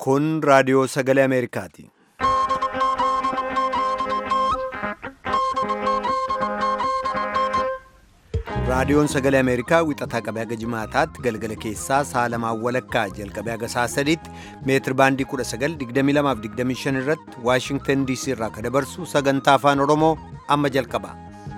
Kun raadiyoo sagalee Ameerikaati. Raadiyoon sagalee Ameerikaa wixataa qabee haga jimaataatti galgala keessaa sa'a lamaan walakkaa jalqabee haga sa'a sadiitti meetir baandii 19:22-25 irratti Waashingtan DC irraa kan dabarsu sagantaa afaan Oromoo amma jalqaba.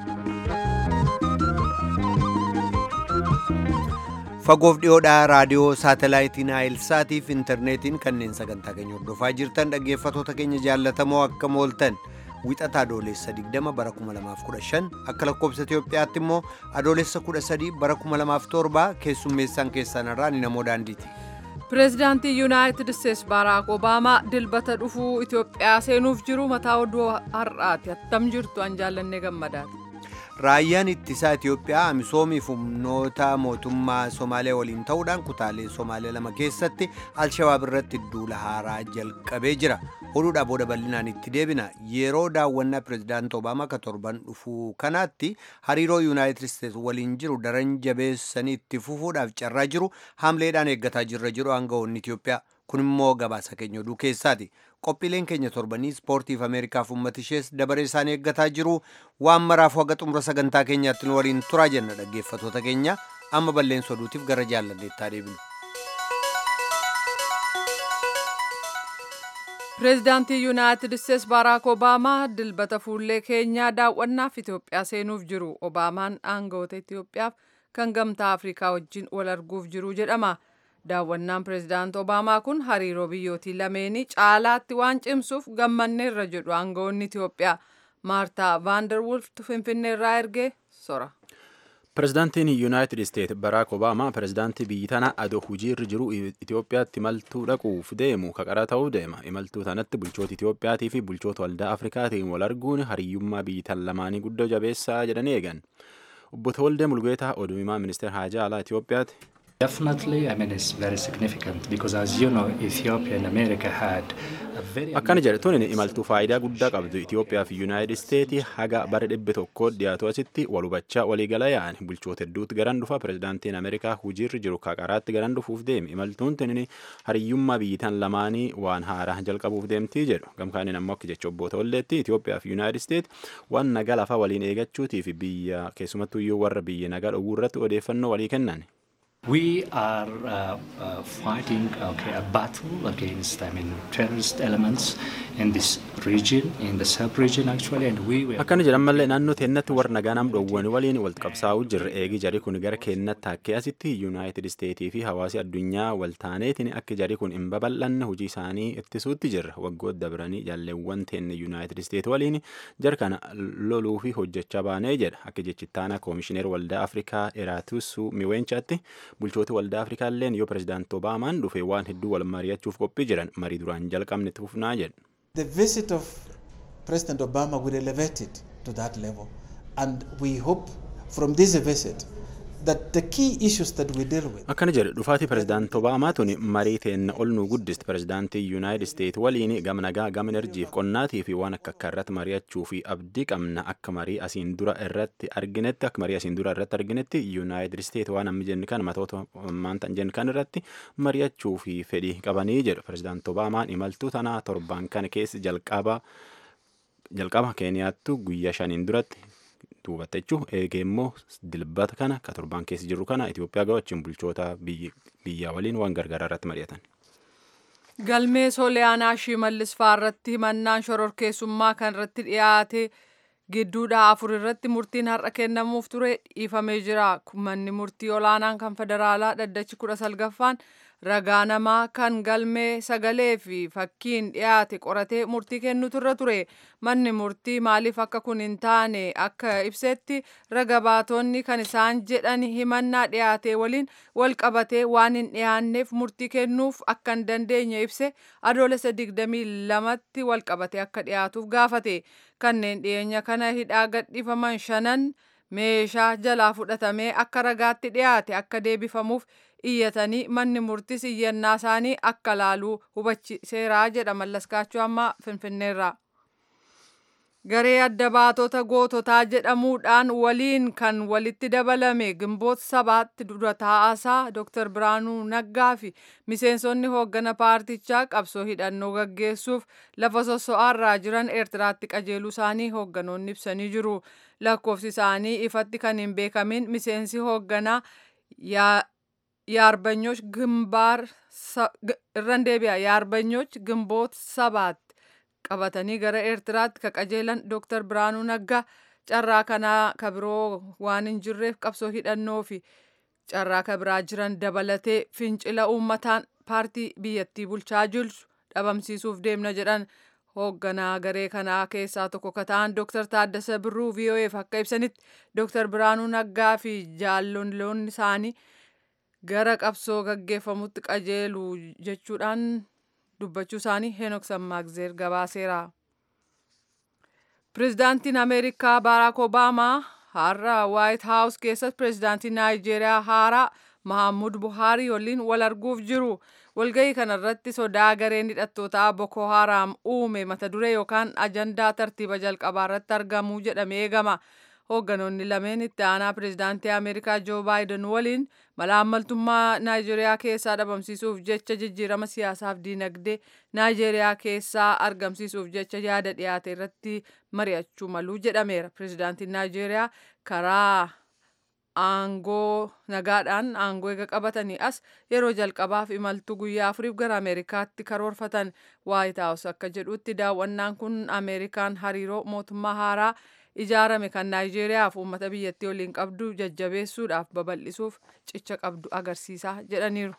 Fagoof dhiyoodhaa raadiyoo saatalaayitiin Naayilsaatii fi intarneetiin kanneen sagantaa keenya hordofaa jirtan dhaggeeffatoota keenya jaallatamoo akkam ooltan. Wixataa adoolessa 20 bara 2015 akka lakkoobsa Itoophiyaatti immoo adoolessa 13 bara 2007 keessummeessaan keessan irraa ni namoo daandiiti. Pireezidaantii Yuunaayitid Isteets Baaraak Obaamaa dilbata dhufuu Itoophiyaa seenuuf jiru mataa oduu har'aati. Attam jirtu an jaallannee gammadaati. Raayyaan ittisaa Itoophiyaa amisoomii fi humnoota mootummaa Somaaliyaa waliin ta'uudhaan kutaalee Somaaliyaa lama keessatti Alshabaab irratti duula haaraa jalqabee jira. Oduudhaa booda bal'inaan itti deebina. Yeroo daawwannaa pireezidaantii Obaamaa ka torban dhufuu kanaatti hariiroo Yuunaayitid Isteets waliin jiru daran jabeessanii itti fufuudhaaf carraa jiru haamleedhaan eeggataa jirra jedhu aangawoonni Itoophiyaa. Kun immoo gabaasa keenya oduu keessaati. Qophiileen keenya torbanii ispoortiif Ameerikaaf uummata ishees dabaree isaanii eeggataa jiru. Waan maraafuu haga xumura sagantaa keenyaatti nu waliin turaa jenna dhaggeeffatoota keenya. Amma balleessa oduutiif gara jaalladheettaa deebinu. Pireezidaantii Yuunaayitid Isteets Baaraak Obaamaa dilbata fuullee keenyaa daawwannaaf Itoophiyaa seenuuf jiru. Obaamaan aangawoota Itoophiyaaf kan gamtaa Afrikaa wajjin wal arguuf jiru jedhama. Daawwannaan pireezidaantii Obaamaa kun hariiroo biyyootii lameenii caalaatti waan cimsuuf gammanneerra jedhu aangawoonni Itoophiyaa. Maartaa Vaanderwulft Finfinneerraa ergee sora. Pireezidaantiin Yuunaayitid Isteets Baaraak Obaamaa pireezidaantii biyyi tana adoo hojiirra jiru Itoophiyaatti imaltuu dhaquuf deemu kaqara ta'uu deema. Imaltuu tanatti bulchoota Itoophiyaatii fi bulchoota waldaa Afrikaatiin wal arguun hariyyummaa biyyi tan lamaanii guddoo jabeessaa jedhanii eegan. Obbo Tewolde Mulgeetaa oduu himaa ministeera haajaa alaa Itoophiyaati. Definitely, I mean, it's very significant because, as you know, Ethiopia and America had a very... Akkana jedhetuun imaltuu faayidaa guddaa qabdu. Itoophiyaa fi Yuunaayitid Isteetii haga bara 100 dhiyaatu asitti wal hubachaa walii gala yaa'an bulchoota hedduutti garan dhufa. Pireezidaantiin Ameerikaa hojiirra jiru kaqaraatti garan dhufuuf deeme. Imaltuun tuni hariyyummaa biyyi tan lamaanii waan haaraa jalqabuuf deemtii jedhu. Gamkaaniin ammoo akka jecha obbo Tewoldeetti Itoophiyaa fi Yuunaayitid Isteet waan nagaa lafaa waliin eeggachuutii fi biyya keessumattuu iyyuu warra biyya nagaa dhowwuu irratti odeeffannoo walii kennan. We are fighting a battle against, terrorist elements in this region, in the sub-region actually, and we were... Akkana jedhan mallee naannoo teennatti warra nagaa nam dhowwanii waliin wal qabsaa'uu jirra. Eegi jari kun gara keennatti hakkee asitti Yuunaayitid Isteetii fi hawaasi addunyaa wal taaneetiin akka jari kun hin babal'anne hojii isaanii ittisuutti jirra. Waggoota dabranii jaalleewwan teenne Yuunaayitid Isteet waliin jara kana loluu fi hojjechaa baanee jedha. Akka jechittaana koomishineer waldaa Afrikaa Eraatusu Miweenchaatti bulchoota waldaa Afrikaa illeen yoo pireezidaantii Obaamaan dhufe waan hedduu wal mari'achuuf qophii jiran marii duraan jalqabne itti fufnaa jedhu. The visit of President Obama will elevate it to that level, and we hope from this visit that the key issues that we deal with. Akkana jedhu dhufaatii pireezidaantii Obaamaa tuni marii teenna ol nu guddist pireezidaantii Yuunaayitid Isteet waliin gama nagaa gama enerjiif qonnaatii fi waan akka irratti mari'achuu fi abdii qabna akka marii asiin dura irratti arginetti Yuunaayitid Isteet waan amma jenni kan matoota maanta jenni kan irratti mari'achuu fi fedhii qabanii jedhu. Pireezidaantii Obaamaan imaltuu tanaa torban kana keessa jalqaba Keeniyaattu guyyaa 5 duratti duubatta jechuun eegee immoo dilbata kana ka torban keessa jiru kana Itoophiyaa gawachuun bulchoota biyyaa waliin waan gargaaraa irratti mari'atan. Galmee Sooliyaanaa Shimallis Faarratti himannaan shororkeessummaa kan irratti dhiyaate gidduudha 4 irratti murtiin har'a kennamuuf ture dhiifamee jira. Manni murtii olaanaan kan federaalaa dhaddachi 19ffaan ragaa namaa kan galmee sagalee fi fakkiin dhiyaate qoratee murtii kennutu irra ture. Manni murtii maaliif akka kun hin taane akka ibsetti raga baatonni kan isaan jedhan himannaa dhiyaate waliin wal qabatee waan hin dhiyaanneef murtii kennuuf akka hin dandeenye ibse adoolessa 22tti wal qabatee akka dhiyaatuuf gaafate. Kanneen dhiyeenya kana hidhaa gadhiifaman 5 meeshaa jalaa fudhatamee akka ragaatti dhiyaate akka deebifamuuf iyyatanii manni murtis iyyannaa isaanii akka laaluu hubachiiseera jedha Mallaskaachuu amma Finfinneerraa. garee adda baatota goototaa jedhamuudhaan waliin kan walitti dabalame Gimboot sabaatti dura taa'aa Dr. Biraanuu Naggaa fi miseensonni hooggana paartichaa qabsoo hidhannoo gaggeessuuf lafa sosso'aarraa jiran Eertiraatti qajeeluu isaanii hoogganoonni ibsanii jiru. Lakkoofsi isaanii ifatti kan hin beekamin miseensi hoogganaa የአርበኞች ግንቦት ሰባት qabatanii gara Eertiraatti ka qajeelan Dr. Biraanuu Naggaa carraa kanaa ka biroo waan hin jirreef qabsoo hidhannoo fi carraa ka biraa jiran dabalatee fincila uummataan paartii biyyattii bulchaa jirtu dhabamsiisuuf deemna jedhan. Hoogganaa garee kanaa keessaa tokko ka ta'an Dr. Taaddasee Birruu VOA'f akka ibsanitti Dr. Biraanuu Naggaa fi jaalloonni isaanii gara qabsoo gaggeeffamutti qajeelu jechuudhaan dubbachuu isaanii Heenok Sammaagzeer gabaaseera. Pireezidaantiin Ameerikaa Baaraak Obaamaa har'a Waayit Haawus keessatti pireezidaantii Naayijeeriyaa haaraa Mahammud Buhaarii waliin wal arguuf jiru. Walgahii kanarratti sodaa gareen hidhattootaa Boko Haram uume mata duree yookaan ajandaa tartiiba jalqabaa irratti argamuu jedhamee eegama. Hoogganoonni lameen itti aanaa pireezidaantii Ameerikaa Joo Baayiden waliin malaammaltummaa Naayijeeriyaa keessaa dhabamsiisuuf jecha jijjiirama siyaasaaf diinagdee Naayijeeriyaa keessaa argamsiisuuf jecha yaada dhiyaate irratti mari'achuu malu jedhameera. Pireezidaantiin Naayijeeriyaa karaa aangoo nagaadhaan aangoo eega qabatanii as yeroo jalqabaaf imaltuu guyyaa 4 gara Ameerikaatti karoorfatan. Waayit Haawus akka jedhutti daawwannaan kun Ameerikaan hariiroo mootummaa haaraa ijaarame kan Naayijeeriyaa fi uummata biyyattii waliin qabdu jajjabeessuudhaaf babal'isuuf cicha qabdu agarsiisa jedhaniiru.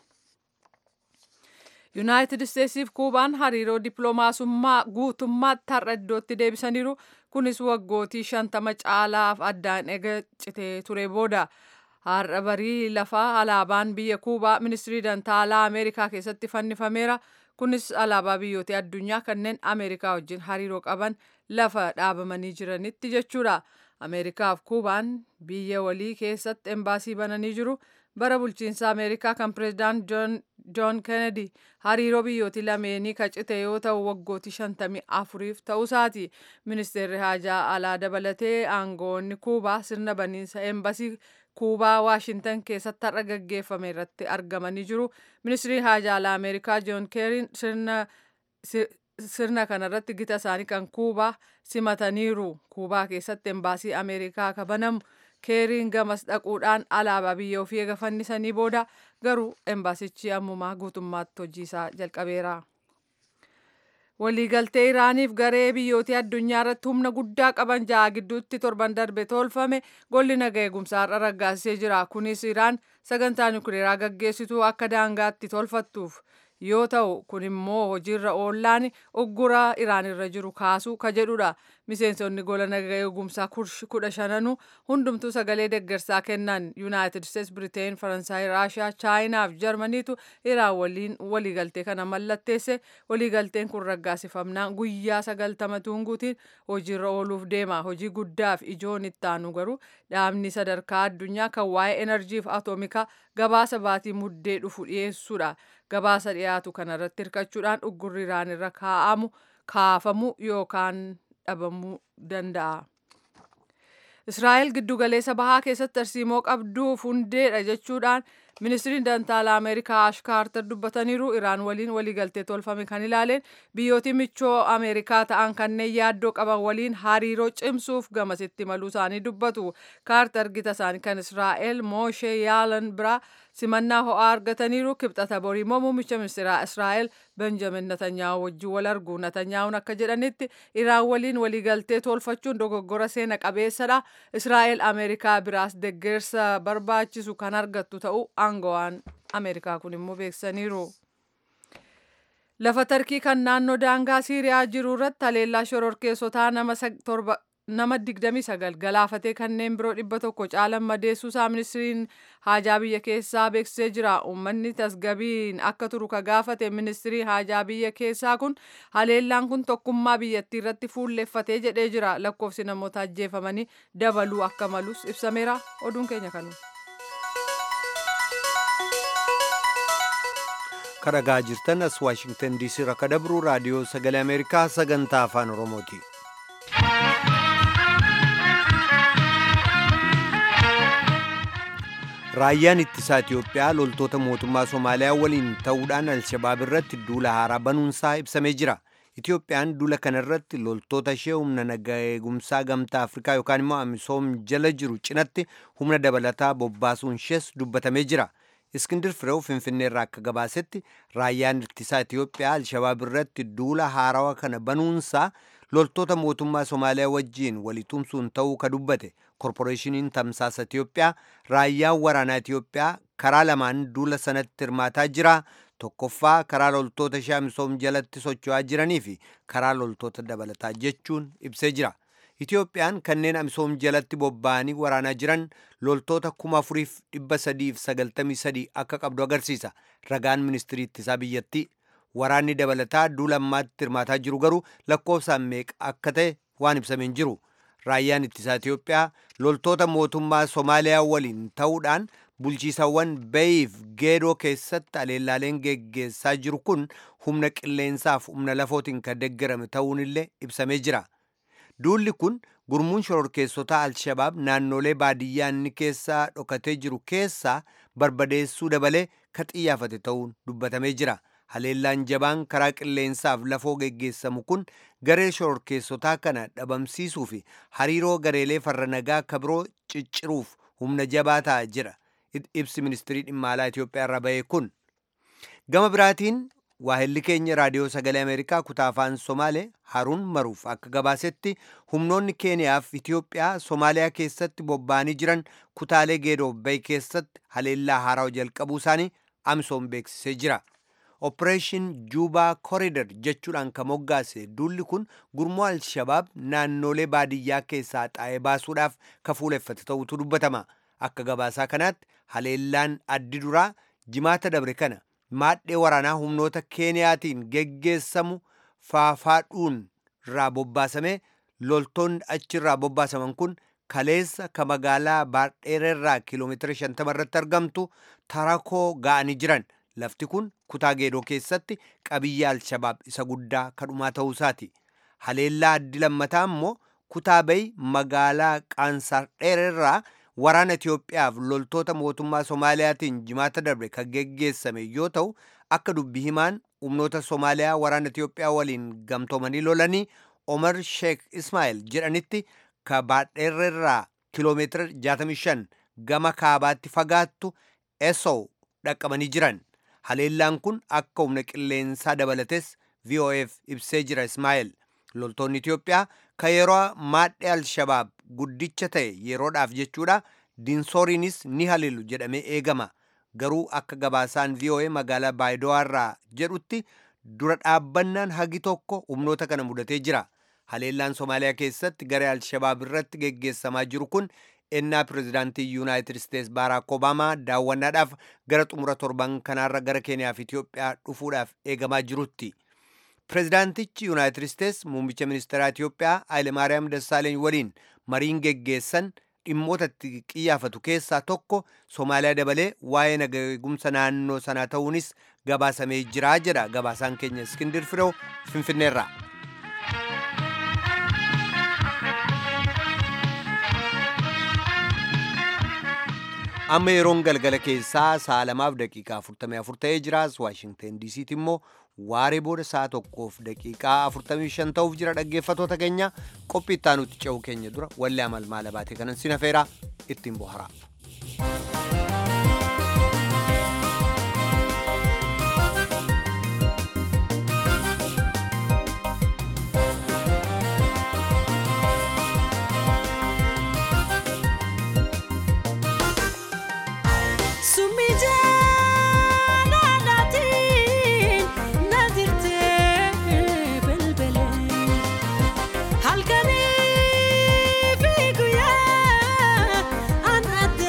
Yuunaayitid Isteetsiif Kuubaan hariiroo dippiloomaasummaa guutummaatti har'a iddootti deebisaniiru. Kunis waggootii 50 caalaaf addaan eega citee ture booda. Har'a barii lafaa alaabaan biyya Kuubaa ministirii dantaalaa Ameerikaa keessatti fannifameera. Kunis alaabaa biyyoota addunyaa kanneen Ameerikaa wajjin hariiroo qaban lafa dhaabamanii jiranitti jechuudha. Ameerikaaf Kuubaan biyya walii keessatti embaasii bananii jiru. Bara bulchiinsa Ameerikaa kan pireezidaant John Kennedy hariiroo biyyooti lameenii ka cite yoo ta'u waggootii 54 ta'uusaati. Ministeerri haajaa alaa dabalatee aangoonni Kuubaa sirna baniinsa embaasii Kuubaa Waashintan keessatti har'a gaggeeffame irratti argamanii jiru. Ministeerri haajaa alaa Ameerikaa John Kerry sirna kanarratti gita isaanii kan Kuubaa simataniiru. Kuubaa keessatti embaasii Ameerikaa ka banamu Keeriin gamas dhaquudhaan alaabaa biyya ofii eega fannisanii booda garuu embaasichi ammumaa guutummaatti hojiisaa jalqabeera. Waliigaltee Iraaniif garee biyyoota addunyaa irratti humna guddaa qaban 6 gidduutti torban darbe tolfame golli nagaa eegumsaa har'a raggaasisee jira. Kunis Iraan sagantaa nukleeraa gaggeessituu akka daangaatti tolfattuuf yoo ta'u kun immoo hojiirra oollaan uggura Iraan irra jiru kaasuu ka jedhudha. Miseensonni gola nagaa eegumsaa 15 hundumtuu sagalee deeggarsaa kennan. Yuunaayitid Isteets, Biriteen, Faransaay, Raashiyaa, Chaayinaa fi Jarmaniitu Iraan waliin waliigaltee kana mallatteesse. Waliigalteen kun raggaasifamnaan guyyaa 90 tuunguutiin hojiirra ooluuf deema. Hojii guddaaf ijoon itti aanu garuu dhaabni sadarkaa addunyaa kan waa'ee enerjii fi atoomikaa gabaasa baatii muddee dhufu dhiyeessuudha. Gabaasa dhiyaatu kanarratti hirkachuudhaan uggurri Iraan irra kaafamu yookaan dhabamuu danda'a. Israa'el giddugaleessa bahaa keessatti tarsiimoo qabduuf hundeedha jechuudhaan ministiriin dantaalaa Ameerikaa Ash Kaarter dubbataniiru. Iraan waliin waliigaltee tolfame kan ilaaleen biyyooti michoo Ameerikaa ta'an kanneen yaaddoo qaban waliin hariiroo cimsuuf gamasitti maluu isaanii dubbatu. Kaarter gita isaanii kan Israa'el Moshe Yaalan biraa simannaa ho'aa argataniiru. Kibxata borii immoo muummicha ministeeraa Israa'el Benjamin Netanyaa'u wajjin wal argu. Netanyaa'uun akka jedhanitti Iraan waliin waliigaltee tolfachuun dogoggora seena qabeessadha. Israa'el Ameerikaa biraas deeggarsa barbaachisu kan argattu ta'uu aangawaan Ameerikaa kun immoo beeksisaniiru. Lafa Tarkii kan naannoo daangaa Siiriyaa jiru irratti haleellaa shororkeessotaa nama 29 galaafatee kanneen biroo 100 caalan madeessuusaa ministiriin haajaa biyya keessaa beeksisee jira. Uummanni tasgabiin akka turu ka gaafate ministiriin haajaa biyya keessaa kun haleellaan kun tokkummaa biyyattii irratti fuulleeffatee jedhee jira. Lakkoofsi namoota ajjeefamanii dabaluu akka malus ibsameera. Oduun keenya kanu. Kadhagaa jirtan as Waashingtan DC irraa ka dabru raadiyoo sagalee Ameerikaa sagantaa afaan Oromooti. Raayyaan ittisaa Itiyoophiyaa loltoota mootummaa Somaaliyaa waliin ta'uudhaan Alshabaab irratti duula haaraa banuunsaa ibsamee jira. Itiyoophiyaan duula kana irratti loltoota ishee humna nagaa eegumsaa gamtaa Afrikaa yookaan immoo AMISOM jala jiru cinatti humna dabalataa bobbaasuun ishees dubbatamee jira. Iskindir Fireew Finfinnee irraa akka gabaasetti raayyaan ittisaa Itiyoophiyaa Alshabaab irratti duula haarawaa kana banuunsaa loltoota mootummaa Somaaliyaa wajjiin walitumsuun ta'uu ka dubbate korporeeshiniin tamsaasa Itiyoophiyaa raayyaan waraanaa Itiyoophiyaa karaa lamaan duula sanatti hirmaataa jira. Tokkoffaa karaa loltoota ishee AMISOM jalatti socho'aa jiranii fi karaa loltoota dabalataa jechuun ibsee jira. Itiyoophiyaan kanneen AMISOM jalatti bobba'anii waraanaa jiran loltoota 4,393 akka qabdu agarsiisa. Ragaan ministirii ittisaa biyyattii waraanni dabalataa duula ammaatti hirmaataa jiru garuu lakkoofsaan meeqa akka ta'e waan ibsameen jiru. Raayyaan ittisaa Itiyoophiyaa loltoota mootummaa Somaaliyaa waliin ta'uudhaan bulchiisawwan Bayiif Geedoo keessatti aleellaaleen geggeessaa jiru kun humna qilleensaaf humna lafootiin kan deeggarame ta'uun illee ibsamee jira. Duulli kun gurmuun shororkeessotaa Alshabaab naannolee baadiyyaa inni keessaa dhokatee jiru keessaa barbadeessuu dabalee ka xiyyaafate ta'uun dubbatamee jira. Haleellaan jabaan karaa qilleensaaf lafoo geggeessamu kun garee shororkeessotaa kana dhabamsiisuu fi hariiroo gareelee farra nagaa kabiroo cicciruuf humna jabaa ta'a jira. Ibsi ministirii dhimma alaa Itiyoophiyaa irraa ba'e kun. Gama biraatiin waahilli keenya raadiyoo sagalee Ameerikaa kutaa afaan Somaalee Haruun Maruuf akka gabaasetti humnoonni Keeniyaa fi Itiyoophiyaa Somaaliyaa keessatti bobba'anii jiran kutaalee Geedoo Bayi keessatti haleellaa haaraa jalqabuu isaanii AMISOM beeksisee jira. Opereeshin Juubaa Kooriidar jechuudhaan kan moggaase duulli kun gurmuu Alshabaab naannolee baadiyyaa keessaa xaa'ee baasuudhaaf ka fuuleffate ta'utu dubbatama. Akka gabaasaa kanaatti haleellaan addi duraa jimaata dabre kana maadhee waraanaa humnoota Keeniyaatiin geggeessamu faafaadhuun irraa bobbaasamee loltoonni achirraa bobbaasaman kun kaleessa ka magaalaa Baadheererraa kiiloomeetira 50 irratti argamtu Tarakoo ga'anii jiran. Lafti kun kutaa Geedoo keessatti qabiyyaa Alshabaab isa guddaa kadhumaa ta'uu isaati. Haleellaa addi lammataa immoo kutaa Bayi magaalaa Qaansardheererraa waraana Itiyoophiyaaf loltoota mootummaa Somaaliyaatiin jimaata darbe kan geggeessame yoo ta'u akka dubbii himaan humnoota Somaaliyaa waraana Itiyoophiyaa waliin gamtoomanii lolanii Omar Sheikh Ismail jedhanitti ka Baadheererraa kiiloomeetira 65 gama kaabaatti fagaattu Essow dhaqqabanii jiran. Haleellaan kun akka humna qilleensaa dabalates VOF ibsee jira. Ismail loltoonni Itiyoophiyaa ka yeroo maadhee Alshabaab guddicha ta'e yeroodhaaf jechuudha Dinsooriinis ni haleelu jedhamee eegama. Garuu akka gabaasaan VOA magaalaa Baayidowaarraa jedhutti dura dhaabbannaan hagi tokko humnoota kana mudatee jira. Haleellaan Somaaliyaa keessatti garee Alshabaab irratti geggeessamaa jiru kun ennaa pirezidaantii Yuunaayitid Isteets Baaraak Obaamaa daawwannaadhaaf gara xumura torban kanaarra gara Keeniyaa fi Itiyoophiyaa dhufuudhaaf eegamaa jirutti. Pirezidaantichi Yuunaayitid Isteets muummicha ministeeraa Itiyoophiyaa Hayilemaariyaam Dassaaleeny waliin mariin geggeessan dhimmoota itti qiyyaafatu keessaa tokko Somaaliyaa dabalee waa'ee nagaa eegumsa naannoo sanaa ta'uunis gabaasamee jira jedha gabaasaan keenya Iskindir Fireew Finfinneerraa. Amma yeroon galgala keessaa sa'a 2:44 ta'ee jiraas Waashingten DC'tti immoo waaree booda sa'a 1:45 ta'uuf jira. Dhaggeeffatoota keenya qophii itti aanutti ce'uu keenya dura wallee amalmaala baatee kanan sinafeeraa ittiin boharaa. Halkanii fi guyyaa an adda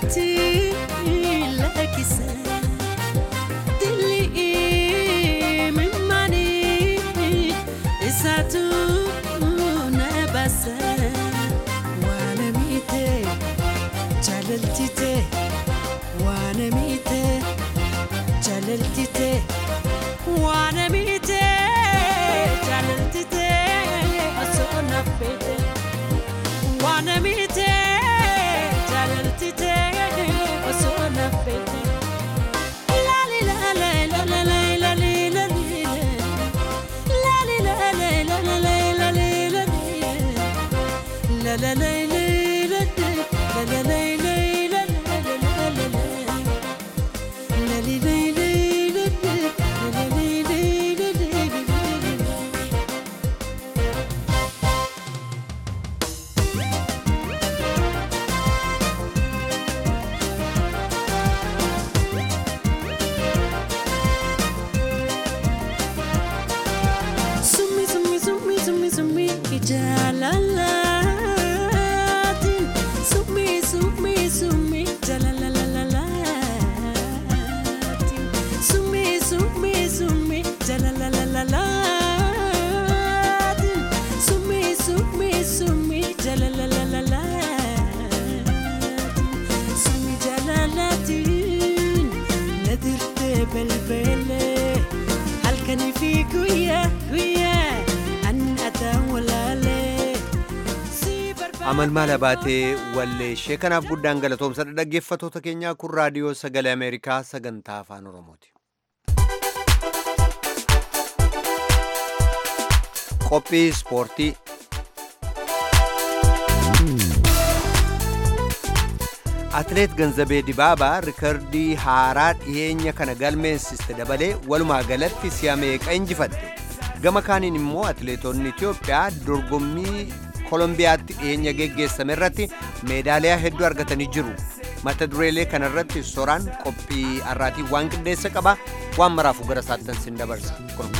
Ati lakisa dili mimani isatu nabasa wana mite jalaltite wana mite jalaltite wana mite jalaltite asona fete wana mite jalaltite asona fete la la la la la la la la la la la amal mala baatee wallee ishee kanaaf guddaan galatoomsa dhaggeeffattoota keenyaa kun raadiyoo sagalee Ameerikaa sagantaa afaan Oromooti. Qophii ispoortii. Atileet Ganzabee Dibaabaa rikardii haaraa dhiyeenya kana galmeessiste dabalee walumaa galatti si'a meeqa injifatte. Gama kaaniin immoo atileetonni Itiyoophiyaa dorgommii Kolombiyaatti dhiyeenya geggeessame irratti meedaaliyaa hedduu argatanii jiru. Mata dureelee kanarratti soraan qophii har'aatii waan qindeessa qaba. Waan maraafu gara saattan sin dabarsa.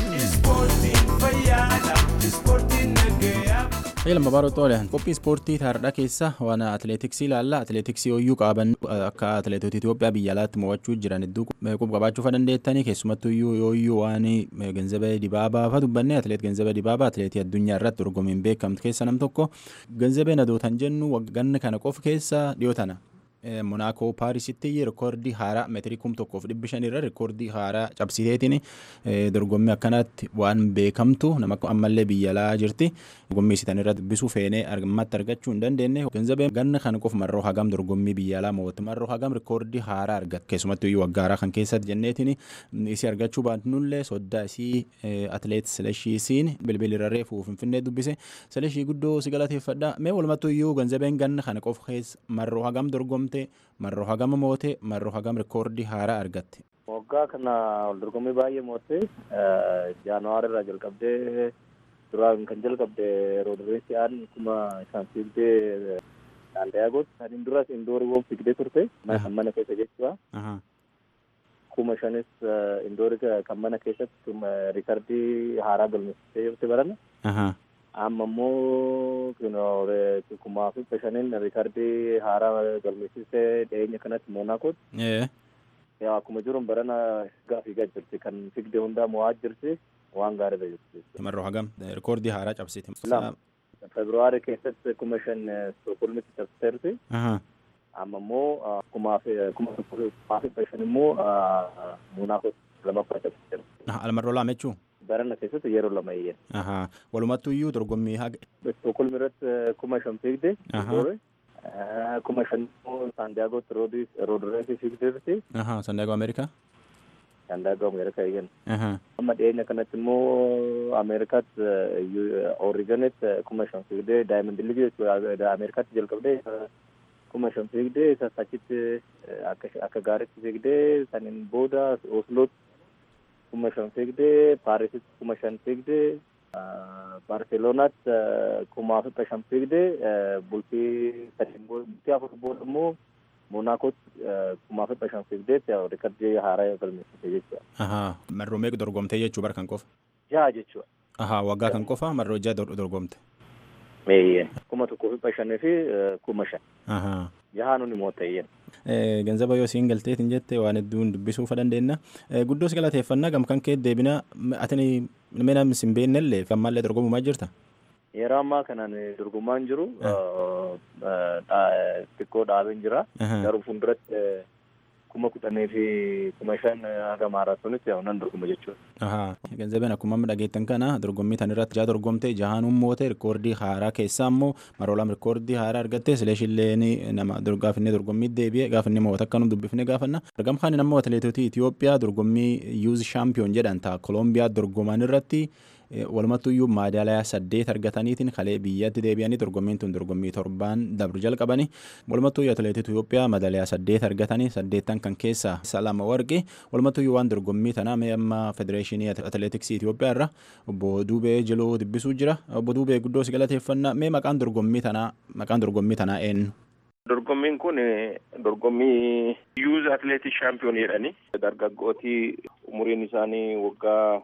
Lama baaroo xoolaan qophii ispoortii taardhaa keessa waan atileetiksii ilaalla. Atileetiksii hoyyuu qaban akka atileetota Itoophiyaa biyya alaatti mo'achuu jiran hedduu quba qabaachuu dandeettanii keessumattuu hoyyuu waan Ganzabee Dibaabaa fa dubbanne atileet Ganzabee Dibaabaa atileetii addunyaa irratti dorgommiin beekamtu keessa nam tokko. Ganzabeen adootan jennu wagganna kana qofa keessa dhiyootana. Monaakoo Paarisitti rikoordii haaraa meetirii 1,500 irra rikoordii haaraa cabsiteetiin dorgommii akkanaatti waan beekamtu nama ammallee biyya alaa jirti. Dorgommii isitan irratti bisu feenee ammatti argachuu hin dandeenye. Ganzabeen ganna kana qofa marroo hagam dorgommii biyya alaa mo'atte marroo hagam rikoordii haaraa argatte. Keessumattuu waggaaraa kan keessatti jenneetiin isii argachuu baannullee soddaa isii atileet Sileshiisiin bilbilirra reefuu Finfinnee dubbise. Sileshii guddoo si galateeffadha. Mee walumattuu Ganzabeen ganna kana qofa keessa marroo hagam dorgomte marroo hagam moote marroo hagam rikoordii haaraa argatte. Waggaa kana wal dorgommii baay'ee moote Jaanuwaarii irraa jalqabdee duraan kan jalqabde Roodireesiyaan kuma isaan fiigdee Daandiyaagooti. Saniin duras indoorii woo fiigdee turte mana keessa jechuudha. Kuma shanis indoorii kan mana keessatti rikardii haaraa galmeessitee jirti barana. Amma immoo kumaa fi bashaniin rikardii haaraa galmeessisee dhiyeenya kanatti Monaakootti. Akkuma jiruun barana gaafii jirti kan fiigdee hundaa mo'aa jirti waan gaariidha jirti. Marroo hagam rikoordii haaraa cabsite. Februaarii keessatti kuma shan Stookholmitti cabsiteerti. Amma immoo kumaa fi bashan immoo Monaakootti lamaffaa cabsiteerti. Almarroo lama jechuun? Barana keessatti yeroo lama iyyeen. Walumattuu iyyuu dorgommii haga. Stookholm irratti kuma shan fiigde. Kuma shan Saandiyaagootti Roodireesii fiigdeerti. Saandiyaagoo Ameerikaa? Saandiyaagoo Ameerikaa iyyeen. Amma dhiyeenya kanatti immoo Ameerikaatti Ooriganitti kuma shan fiigdee Daayimand Liigii jechuudha Ameerikaatti jalqabdee kuma shan fiigdee achitti akka gaariitti fiigdee saniin booda Oslootti kuma shan fiigdee Paarisitti kuma shan fiigdee Baarselonaatti kumaa fi shan fiigdee bultii afur booda immoo Monaakootti kumaa fi shan fiigdee rikardii haaraa galmeessite jechuudha. Marroo meeqa dorgomtee jechuu bara kan qofa? 6 jechuudha. Waggaa kan qofa marroo 6 dorgomte. Kuma 1,500 fi kuma 5. Jahaanuu ni mooteeyyen. ganzaba yoo siin galteetiin jette waan hedduun dubbisuuf dandeenya. Guddoos galateeffannaa gam kan kee deebina atini nama sin beennellee ammallee dorgomumaa jirta. Yeroo ammaa kanaan dorgomaan jiru xiqqoo dhaabeen jira. Garuu fuulduratti 10,000 fi 5,000 haga maaraatoonitti nan dorgoma jechuudha. Ganzabeen akkuma amma dhageettan kana dorgommii tan irratti jaha dorgomte jahanuun moote rikoordii haaraa keessaa immoo maroolaan rikoordii haaraa argatte sileeshillee nama gaafinne dorgommii deebi'e gaafinne mo'ata akkanum dubbifne gaafanna. Argamkaan nama atileetota Itoophiyaa dorgommii yuuz shaampiyoon jedhan ta'a Kolombiyaa dorgoman irratti walumattuyyuu maadaaliyaa 8 argataniitiin kalee biyyatti deebi'anii dorgommiin tun dorgommii 7 dabru jalqabanii walumattuyyuu atileetota Itoophiyaa maadaaliyaa 8 argatanii 8 kan keessaa 2 warqii walumattuyyuu waan dorgommii tanaa mee amma federeeshinii atileetiksii Itoophiyaa irra obbo Duubee Jiloo dubbisuu jira. Obbo Duubee guddoo si galateeffannaa mee maqaan dorgommii tanaa eenyu? Dorgommiin kun dorgommii yuuz atileetii shaampiyoon jedhani dargaggootii umuriin isaanii waggaa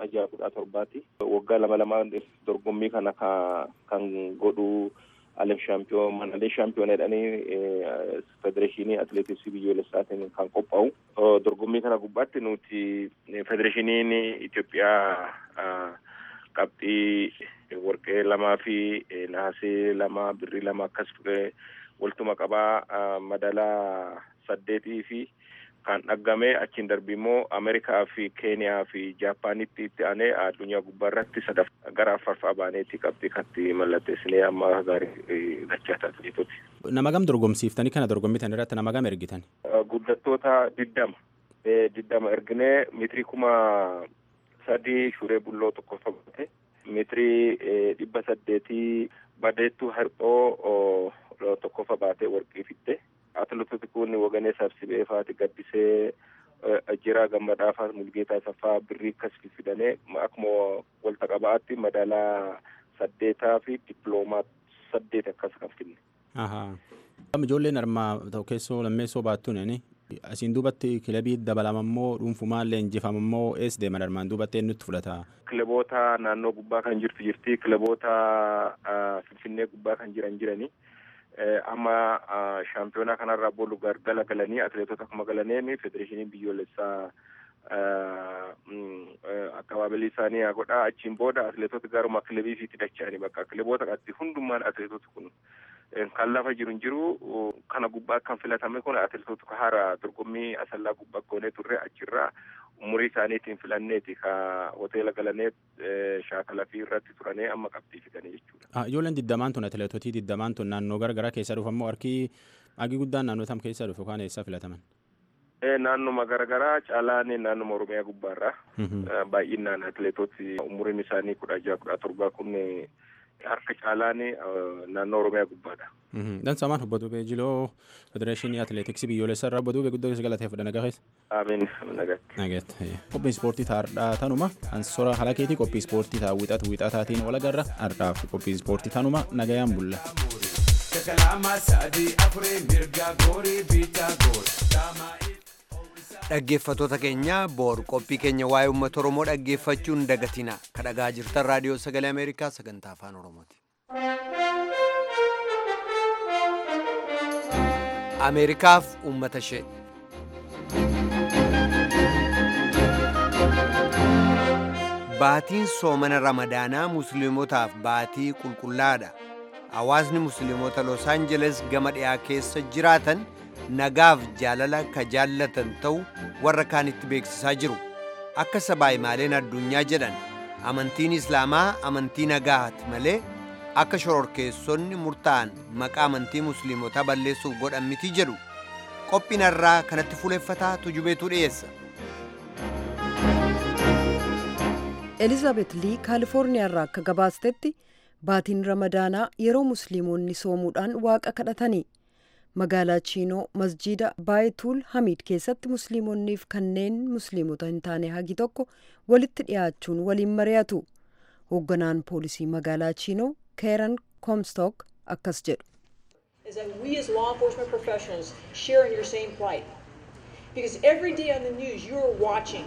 17 waggaa 2 dorgommii kana kan godhu alem shaampiyoon manalee shaampiyoon jedhanii federeeshinii atileetiksii biyyoolessaatiin kan qophaa'u. Dorgommii kana gubbaatti nuti federeeshiniin Itoophiyaa qabxii warqee 2 fi naasee 2 birrii 2 akkas waltuma qabaa madaalaa 8 fi kan dhaggame achiin darbii immoo Ameerikaa fi Keeniyaa fi Jaapaanitti itti aanee addunyaa gubbaarratti gara afraffaa baaneetti qabxii katti mallatteessinee amma gaarii gachaa atileetoti. Nama gam dorgomsiiftanii kana dorgommitan irratti nama gam ergitan? Guddattoota 20 erginee meetirii 3,000 shuree bulloo tokkoffaa baate meetirii 800 badeettuu harxoo tokkoffaa baatee warqii fitte. Atileetoti kun waganee sabsibee faati gaddisee Ajjiraa Gammadaa fa'aa Mulgeetaa Saffaa birrii akkas fidanii akkuma walta qabaatti madaalaa 8 fi dippiloomaa 8 akkas kan finne. Ijoolleen armaa ta'u keessoo lammeessoo baattuun asiin duubatti kilabii dabalama immoo dhuunfumaallee injifama immoo ees deeman armaan duubatti eenyutti fudhata? Kilaboota naannoo gubbaa kan jirti kilaboota Finfinnee gubbaa kan jiranii. Amma shaampiyoonaa kanarraa boolu gargala galanii atileetota akkuma galanii federeeshinii biyyoolessaa akkabaabilii isaanii haa godhaa achiin booda atileetota garuma kilabii fi dacha'anii bakka kilaboota qatti hundummaan atileetota kun kan lafa jiru kana gubbaa kan filatame kun atileetota haara dorgommii asallaa gubbaa goonee turre achirraa umurii isaaniitiin filanneeti ka hoteela galanii shaakala fi irratti turanii amma qabxii fidanii jechuudha. Ijoolleen 20 tun atileetotii 20 tun naannoo garagaraa keessa dhufu ammoo harki agi guddaan naannoo tam keessa dhufu kan eessa filataman? Naannuma garagaraa caalaan naannuma Oromiyaa gubbaarraa baay'inaan atileetoti umuriin isaanii 16-17 kun harka caalaan naannoo Oromiyaa gubbaadha. Dansamaan obbo Duubee Jiloo federeeshinii atileetiksii biyyoolessaa irraa obbo Duubee guddoo galateeffadha nagahees. Amiin nagaatti. Qophiin ispoortii taardhaa tanuma ansora halakeetii qophii ispoortii wiixataatiin wal agarra har'aaf qophii ispoortii tanuma nagayaan bulla. Dhaggeeffattoota keenya boor qophii keenya waa'ee uummata Oromoo dhaggeeffachuun dagatina ka dhagaa jirtan raadiyoo sagalee Ameerikaa sagantaa afaan Oromooti. Ameerikaaf uummata ishee. Baatiin soomana Ramadaanaa Musliimotaaf baatii qulqullaadha. Hawaasni Musliimota Los Angeles gama dhiyaa keessa jiraatan nagaaf jaalala ka jaallatan ta'u warra kaanitti beeksisaa jiru. Akka sabaa himaaleen addunyaa jedhan amantiin Islaamaa amantii nagaati malee akka shororkeessonni murtaa'an maqaa amantii Musliimotaa balleessuuf godhan miti jedhu. Qophiin irraa kanatti fuuleffataa tujubeetu dhiyeessa. Elizabeth Lee Kaalifoorniyaa irraa akka gabaastetti baatiin Ramadaanaa yeroo Musliimonni soomuudhaan waaqa kadhatanii. Magaalaa Chiinoo masjiida Baayitul Hamiid keessatti Musliimonniif kanneen Musliimota hin taane hagi tokko walitti dhiyaachuun waliin mari'atu. Hoogganaan poolisii magaalaa Chiinoo Karen Comstock akkas jedhu. Is that we as law enforcement professionals share in your same plight. Because every day on the news you are watching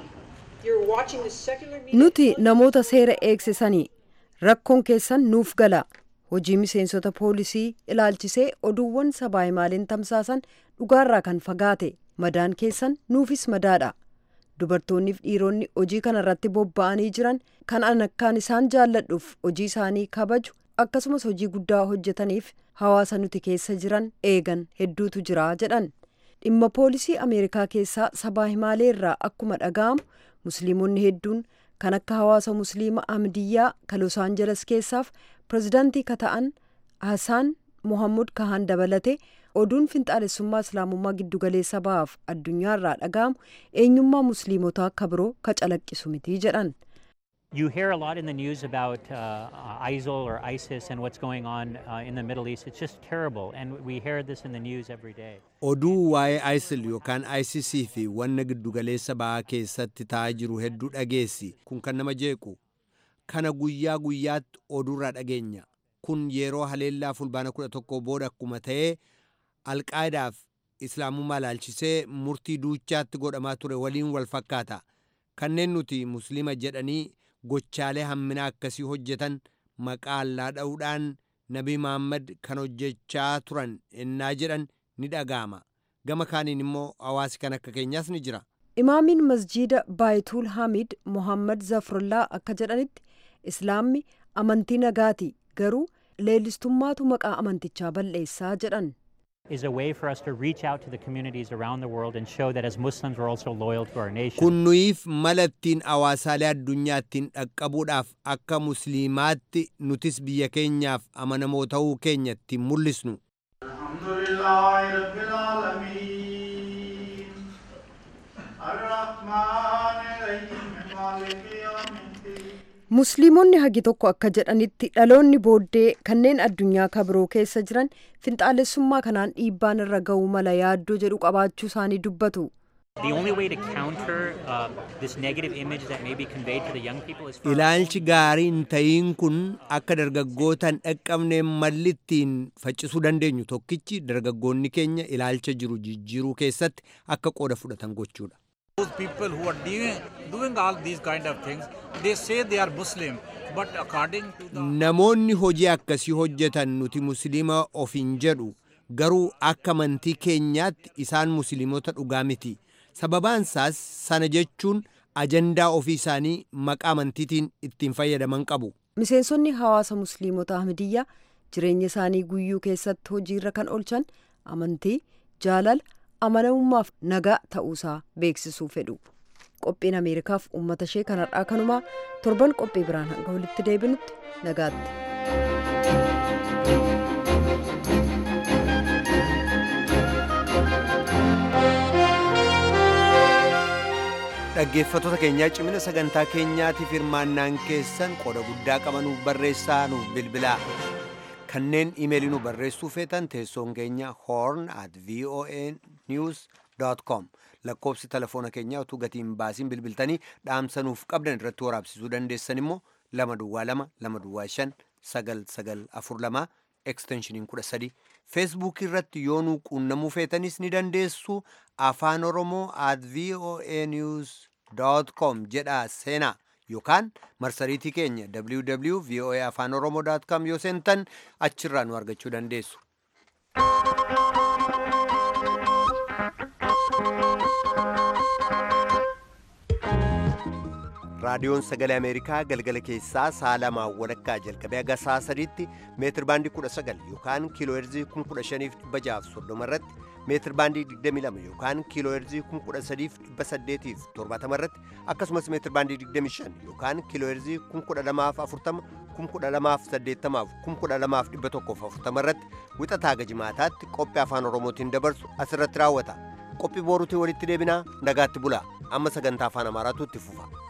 the secular media. Nuti namoota seera eegsisanii rakkoon keessan nuuf gala. hojii miseensota poolisii ilaalchisee oduuwwan sabaa himaaleen tamsaasan dhugaarraa kan fagaate madaan keessan nuufis madaadha. Dubartoonniif dhiironni hojii kanarratti bobba'anii jiran kan akkaan isaan jaalladhuuf hojii isaanii kabaju akkasumas hojii guddaa hojjetaniif hawaasa nuti keessa jiran eegan hedduutu jira jedhan. Dhimma poolisii Ameerikaa keessaa sabaa himaalee irraa akkuma dhaga'amu musliimonni hedduun kan akka hawaasa musliima Ahmadiyyaa kan Los Angeles keessaaf pirezidaantii ka ta'an Hassan Mohammud Kahan dabalate oduun finxaalessummaa islaamummaa giddugaleessa bahaaf addunyaarraa dhaga'amu eenyummaa musliimotaa akka biroo ka calaqqisu miti jedhan. You hear a lot in the news about ISIL or ISIS and what's going on in the Middle East. It's just terrible, and we hear this in the news every day. Oduu waa'ee ISIL yookaan ISIS fi wanna giddugaleessa bahaa keessatti ta'aa jiru hedduu dhageessi. Kun kan nama jeequ. Kana guyyaa guyyaatti oduurraa dhageenya. Kun yeroo haleellaa fulbaana 11 booda akkuma ta'ee Alqaa'idaaf Islaamummaa ilaalchisee murtii duuchaatti godhamaa ture waliin wal fakkaata. Kanneen nuti musliima jedhanii gochaalee hamminaa akkasii hojjetan maqaa allaa dha'uudhaan Nabii Muhammad kan hojjechaa turan ennaa jedhan ni dhaga'ama. Gama kaaniin immoo hawaasi kan akka keenyaas ni jira. Imaamiin masjiida Baayitul Hamid Muhammad Zafrullaa akka jedhanitti Islaamni amantii nagaati garuu leellistummaatu maqaa amantichaa balleessaa jedhan. Is a way for us to reach out to the communities around the world and show that as Muslims we're also loyal to our nation. Kun nuyiif mala ittiin hawaasaalee addunyaa ittiin dhaqqabuudhaaf akka musliimaatti nutis biyya keenyaaf amanamoo ta'uu keenya ittiin mul'isnu. Alhamdulillahi Rabbil Aalamiin Ar-Rahmaanir Rahiim Maaliki Yawmiddin. Musliimonni hagi tokko akka jedhanitti dhaloonni booddee kanneen addunyaa kabiroo keessa jiran finxaalessummaa kanaan dhiibbaan irra ga'uu mala yaaddoo jedhu qabaachuu isaanii dubbatu. The only way to counter this negative image that may be conveyed to the young people is ilaalchi gaariin ta'iin kun akka dargaggootaan dhaqqabneen malli ittiin faccisuu dandeenyu tokkichi dargaggoonni keenya ilaalcha jiru jijjiiruu keessatti akka qooda fudhatan gochuudha. Those people who are doing all these kind of things, they say they are Muslim, but according to the... Namoonni hojii akkasii hojjetan nuti musliima ofiin jedhu garuu akka amantii keenyaatti isaan musliimota dhugaa miti. Sababaan isaas sana jechuun ajandaa ofii isaanii maqaa amantiitiin ittiin fayyadaman qabu. Miseensonni hawaasa musliimota Ahmadiyyaa jireenya isaanii guyyuu keessatti hojiirra kan oolchan amantii, jaalala, amanamummaaf nagaa ta'uusaa beeksisuu fedhu. Qophiin Ameerikaaf uummata ishee kanarraa kanumaa torban qophii biraan hanga walitti deebinutti nagaatti. Dhaggeeffattoota keenyaa cimina sagantaa keenyaatiif hirmaannaan keessan qooda guddaa qabanuuf barreessaa nuuf bilbilaa. Kanneen iimeelii nu barreessuu feetan teessoon keenya horn@voanews.com lakkoofsi telefoona keenyaa utuu gatiin baasiin bilbiltanii dhaamsa nuuf qabdan irratti waraabsisuu dandeessan immoo 222-225-9942 extensioniin 13 feesbuuk irratti yoo nu quunnamuu feetanis ni dandeessu afaan oromoo@voanews.com jedhaa seenaa. Yookaan marsariitii keenya www.voaafaanoroomoo.com yoo seentan achirraa nu argachuu dandeessu. Raadiyoon Sagalee Ameerikaa galgala keessaa sa'a 2 jalqabee haga sa'a 3tti meetir baandii 19 yookaan kiiloo heerzii 15,630 irratti meetir baandii 22 yookaan kiiloo heerzii 13,870 irratti akkasumas meetir baandii 25 yookaan kiiloo heerzii 1240 1280 1240 irratti wixataa haga jimaataatti qophii afaan oromootiin dabarsu asirratti raawwata. Qophii boruutiin walitti deebinaa nagaatti bulaa amma sagantaa afaan amaaraatu itti fufa.